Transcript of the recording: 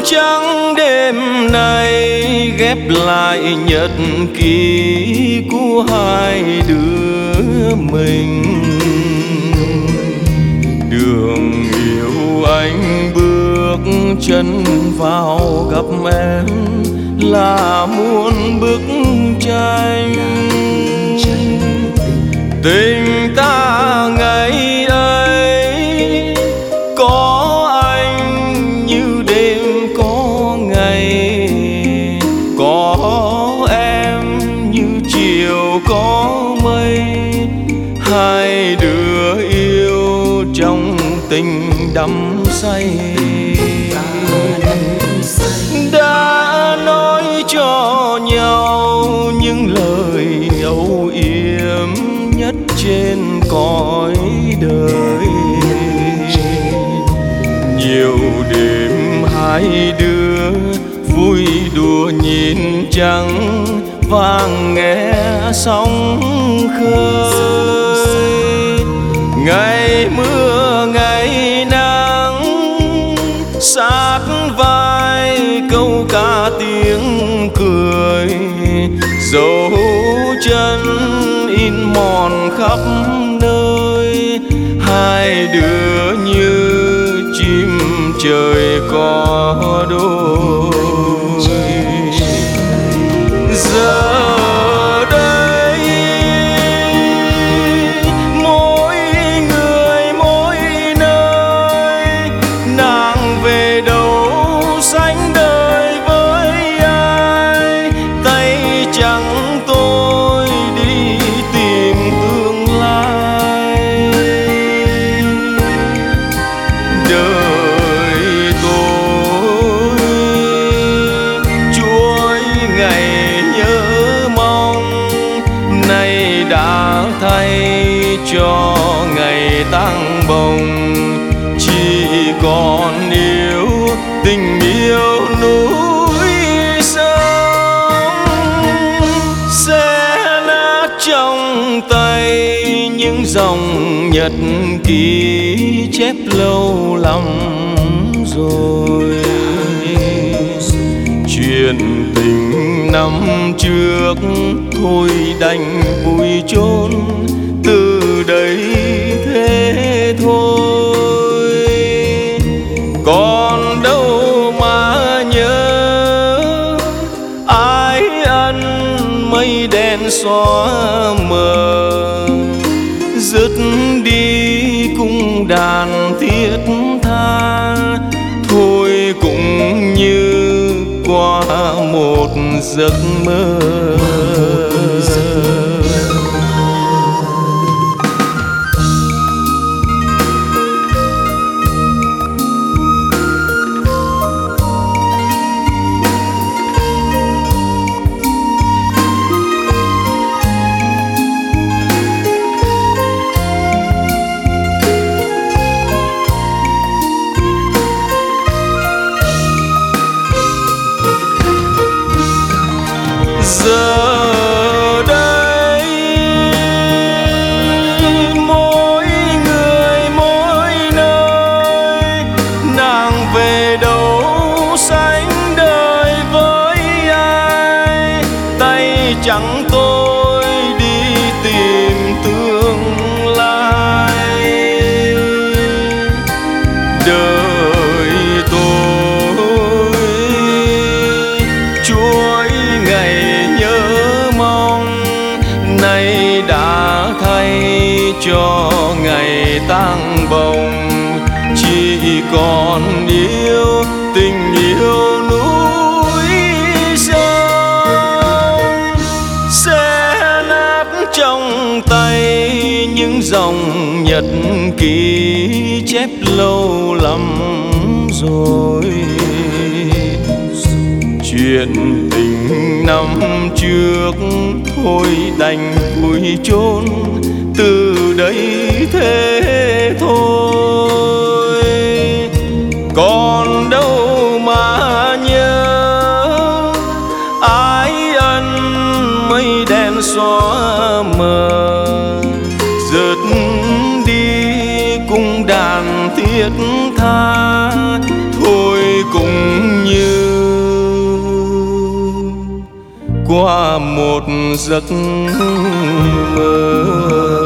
trắng đêm nay ghép lại nhật ký của hai đứa mình. Đường yêu anh bước chân vào gặp em là muôn bức tranh. Tình ta ngày ấy có anh như đêm có ngày, có em như chiều có mây. Hai đứa yêu trong tình đắm say, đã nói cho nhau những lời âu yếm nhất trên cõi đời. Nhiều đêm hai đứa vui đùa nhìn trăng vang nghe sóng khơi. Ngày mưa ngày nắng sát vai câu ca tiếng cười, dấu chân in mòn khắp nơi. Hai đứa như chim trời có đôi. Giờ đây mỗi người mỗi nơi, nàng về đâu sánh đời với ai. Tay trắng tôi đi tìm tương lai. Đời tôi chuỗi ngày nhớ mong, nay đã thay cho ngày tang bồng. Chỉ còn yêu tình yêu núi sông, sẽ nát trong tay những dòng nhật ký chép lâu lắm rồi. Chuyện tình năm trước thôi đành vùi chôn, từ đây thế thôi. Còn đâu mà nhớ ái ân mây đen xóa mờ. Dứt đi cung đàn thiết tha, thôi cũng như qua một giấc mơ. Giờ đây mỗi người mỗi nơi, nàng về đâu sánh đời với ai. Tay trắng tôi đi tìm tương lai. Đời tôi chuỗi ngày nay đã thay cho ngày tang bồng. Chỉ còn yêu tình yêu núi sông, sẽ nát trong tay những dòng nhật ký chép lâu lắm rồi. Chuyện tình năm trước thôi đành vùi chôn, từ đây thế thôi. Còn đâu mà nhớ ái ân mây đen xóa mờ. Rớt đi cung đàn thiết tha, thôi cũng như qua một giấc mơ.